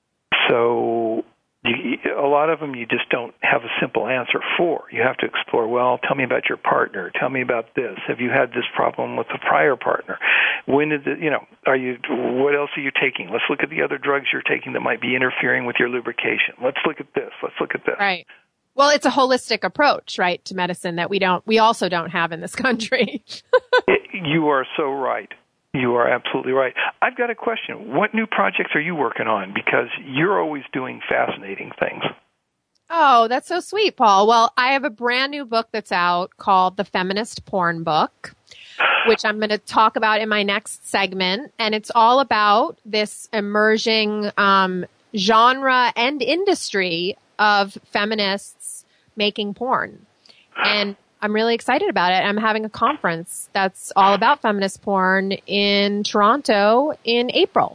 so you, a lot of them you just don't have a simple answer for. You have to explore, well, tell me about your partner. Tell me about this. Have you had this problem with a prior partner? When did the, you know, are you, what else are you taking? Let's look at the other drugs you're taking that might be interfering with your lubrication. Let's look at this. Let's look at this. Right. Well, it's a holistic approach, right, to medicine that we don't, we also don't have in this country. it, you are so right. You are absolutely right. I've got a question. What new projects are you working on? Because you're always doing fascinating things. Oh, that's so sweet, Paul. Well, I have a brand new book that's out called The Feminist Porn Book, which I'm going to talk about in my next segment. And it's all about this emerging um, genre and industry of feminists making porn. And I'm really excited about it. I'm having a conference that's all about feminist porn in Toronto in April.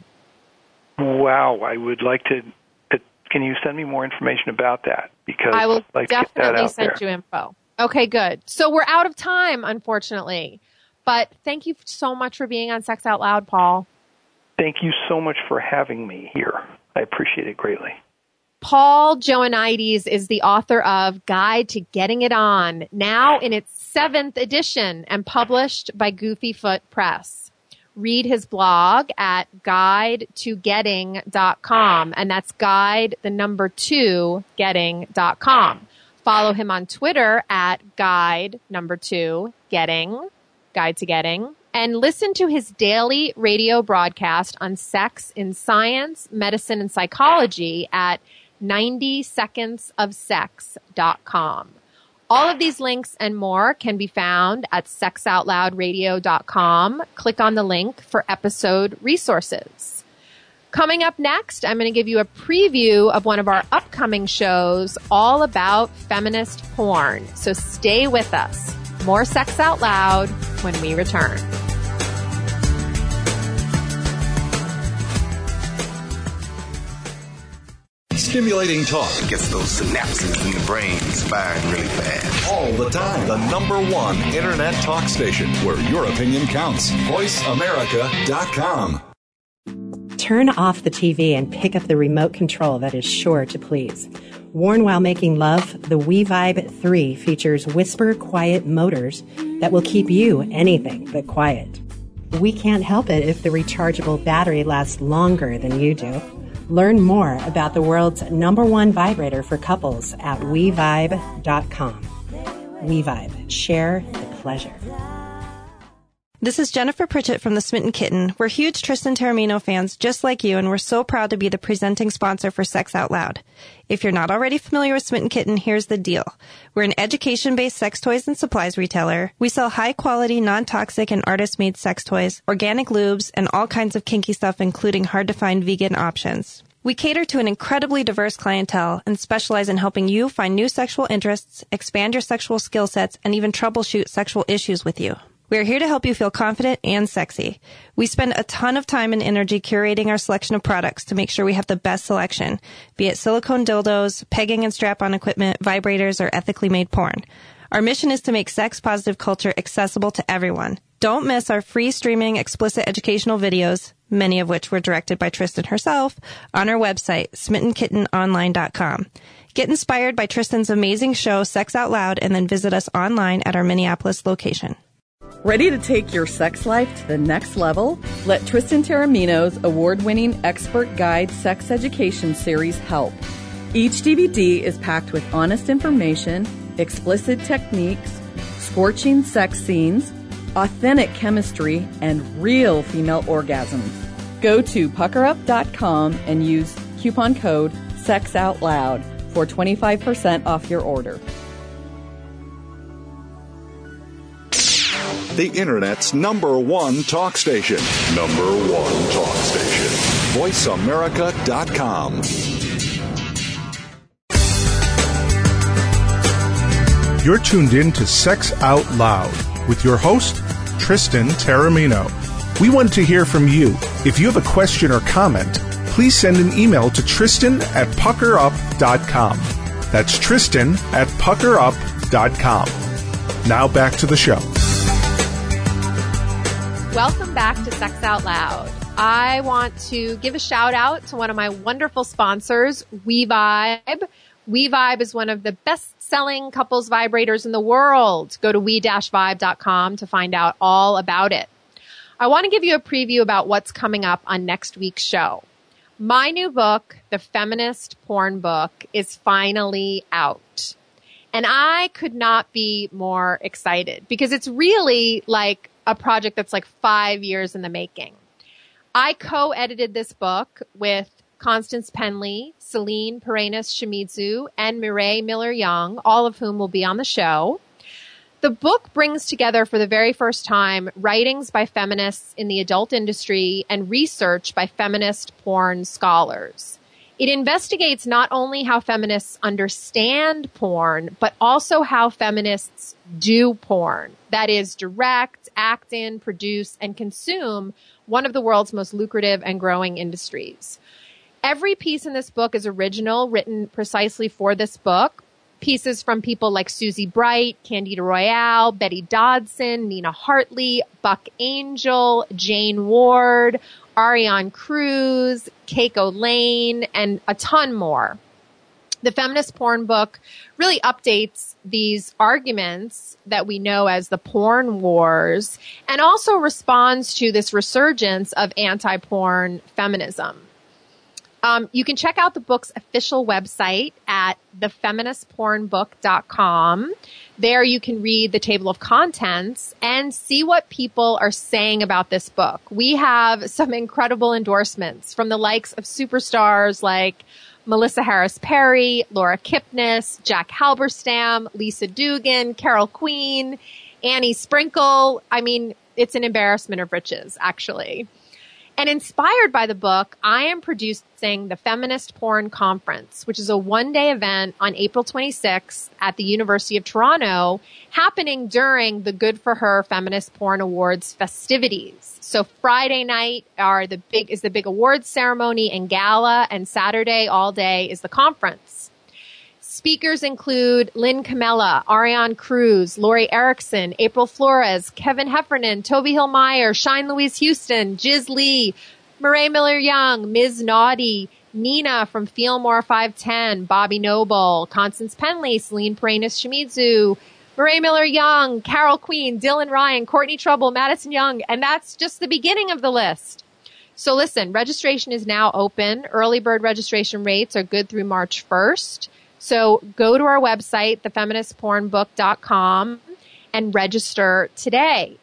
Wow. I would like to, uh, can you send me more information about that? Because I will like definitely send there. you info. Okay, good. So we're out of time, unfortunately. But thank you so much for being on Sex Out Loud, Paul. Thank you so much for having me here. I appreciate it greatly. Paul Joannides is the author of Guide to Getting It On, now in its seventh edition and published by Goofy Foot Press. Read his blog at guide to getting dot com, and that's guide, the number two, getting dot com. Follow him on Twitter at guide, number two, getting, guide to getting, and listen to his daily radio broadcast on sex in science, medicine, and psychology at ninety seconds of sex dot com. All of these links and more can be found at sex out loud radio dot com. Click on the link for episode resources. Coming up next, I'm going to give you a preview of one of our upcoming shows all about feminist porn. So stay with us. More Sex Out Loud when we return. Stimulating talk. It gets those synapses in the brain firing really fast. All the time. The number one Internet talk station where your opinion counts. voice america dot com. Turn off the T V and pick up the remote control that is sure to please. Worn while making love, the WeVibe three features whisper quiet motors that will keep you anything but quiet. We can't help it if the rechargeable battery lasts longer than you do. Learn more about the world's number one vibrator for couples at we vibe dot com. WeVibe. Share the pleasure. This is Jennifer Pritchett from The Smitten Kitten. We're huge Tristan Taormino fans just like you, and we're so proud to be the presenting sponsor for Sex Out Loud. If you're not already familiar with Smitten Kitten, here's the deal. We're an education-based sex toys and supplies retailer. We sell high-quality, non-toxic, and artist-made sex toys, organic lubes, and all kinds of kinky stuff, including hard-to-find vegan options. We cater to an incredibly diverse clientele and specialize in helping you find new sexual interests, expand your sexual skill sets, and even troubleshoot sexual issues with you. We are here to help you feel confident and sexy. We spend a ton of time and energy curating our selection of products to make sure we have the best selection, be it silicone dildos, pegging and strap-on equipment, vibrators, or ethically made porn. Our mission is to make sex-positive culture accessible to everyone. Don't miss our free streaming explicit educational videos, many of which were directed by Tristan herself, on our website, smitten kitten online dot com. Get inspired by Tristan's amazing show, Sex Out Loud, and then visit us online at our Minneapolis location. Ready to take your sex life to the next level? Let Tristan Taormino's award-winning expert guide sex education series help. Each D V D is packed with honest information, explicit techniques, scorching sex scenes, authentic chemistry, and real female orgasms. Go to pucker up dot com and use coupon code SEXOUTLOUD for twenty-five percent off your order. The Internet's number one talk station. Number one talk station. voice america dot com. You're tuned in to Sex Out Loud with your host, Tristan Taormino. We want to hear from you. If you have a question or comment, please send an email to Tristan at pucker up dot com. That's Tristan at pucker up dot com. Now back to the show. Welcome back to Sex Out Loud. I want to give a shout out to one of my wonderful sponsors, WeVibe. WeVibe is one of the best-selling couples vibrators in the world. Go to we dash vibe dot com to find out all about it. I want to give you a preview about what's coming up on next week's show. My new book, The Feminist Porn Book, is finally out. And I could not be more excited because it's really like a project that's like five years in the making. I co-edited this book with Constance Penley, Celine Parenas-Shimizu, and Mireille Miller-Young, all of whom will be on the show. The book brings together for the very first time writings by feminists in the adult industry and research by feminist porn scholars. It investigates not only how feminists understand porn, but also how feminists do porn. That is, direct, act in, produce, and consume one of the world's most lucrative and growing industries. Every piece in this book is original, written precisely for this book. Pieces from people like Susie Bright, Candida Royale, Betty Dodson, Nina Hartley, Buck Angel, Jane Ward, Ariane Cruz, Keiko Lane, and a ton more. The Feminist Porn Book really updates these arguments that we know as the porn wars and also responds to this resurgence of anti-porn feminism. Um, you can check out the book's official website at the feminist porn book dot com. There you can read the table of contents and see what people are saying about this book. We have some incredible endorsements from the likes of superstars like Melissa Harris Perry, Laura Kipnis, Jack Halberstam, Lisa Dugan, Carol Queen, Annie Sprinkle. I mean, it's an embarrassment of riches, actually. And inspired by the book, I am producing the Feminist Porn Conference, which is a one-day event on April twenty-sixth at the University of Toronto, happening during the Good for Her Feminist Porn Awards festivities. So Friday night are the big is the big awards ceremony and gala, and Saturday all day is the conference. Speakers include Lynn Camella, Ariane Cruz, Lori Erickson, April Flores, Kevin Heffernan, Toby Hill Meyer, Shine Louise Houston, Jiz Lee, Murray Miller-Young, Miz Naughty, Nina from Fieldmore five ten, Bobby Noble, Constance Penley, Celine Paredes-Shimizu, Murray Miller-Young, Carol Queen, Dylan Ryan, Courtney Trouble, Madison Young, and that's just the beginning of the list. So listen, registration is now open. Early bird registration rates are good through March first. So go to our website, the feminist porn book dot com, and register today.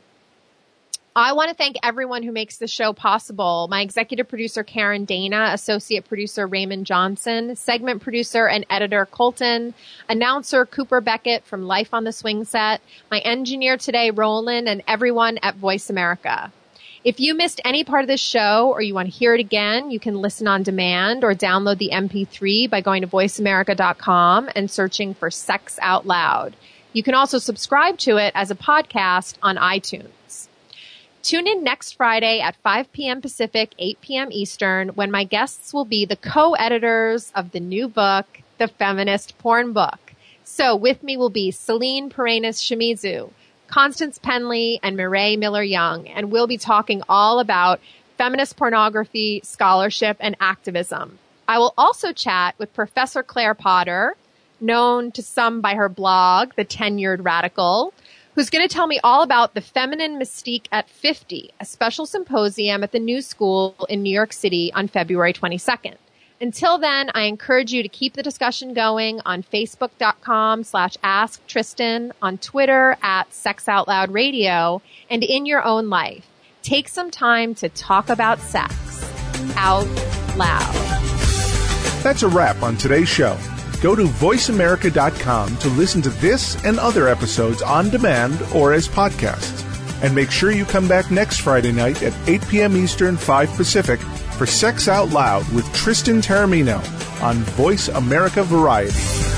I want to thank everyone who makes the show possible. My executive producer, Karen Dana, associate producer, Raymond Johnson, segment producer and editor, Colton, announcer, Cooper Beckett from Life on the Swing Set, my engineer today, Roland, and everyone at Voice America. If you missed any part of this show or you want to hear it again, you can listen on demand or download the M P three by going to voice america dot com and searching for Sex Out Loud. You can also subscribe to it as a podcast on iTunes. Tune in next Friday at five p.m. Pacific, eight p.m. Eastern, when my guests will be the co-editors of the new book, The Feminist Porn Book. So with me will be Celine Paredes-Shimizu, Constance Penley, and Murray Miller-Young, and we'll be talking all about feminist pornography, scholarship, and activism. I will also chat with Professor Claire Potter, known to some by her blog, The Tenured Radical, who's going to tell me all about the Feminine Mystique at fifty, a special symposium at the New School in New York City on February twenty-second. Until then, I encourage you to keep the discussion going on facebook.com slash Ask Tristan, on Twitter at Sex Out Loud Radio, and in your own life. Take some time to talk about sex out loud. That's a wrap on today's show. Go to voice america dot com to listen to this and other episodes on demand or as podcasts. And make sure you come back next Friday night at eight p.m. Eastern, five Pacific for Sex Out Loud with Tristan Taormino on Voice America Variety.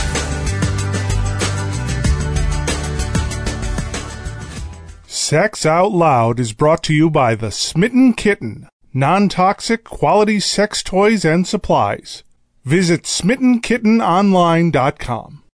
Sex Out Loud is brought to you by The Smitten Kitten, non-toxic quality sex toys and supplies. Visit smitten kitten online dot com.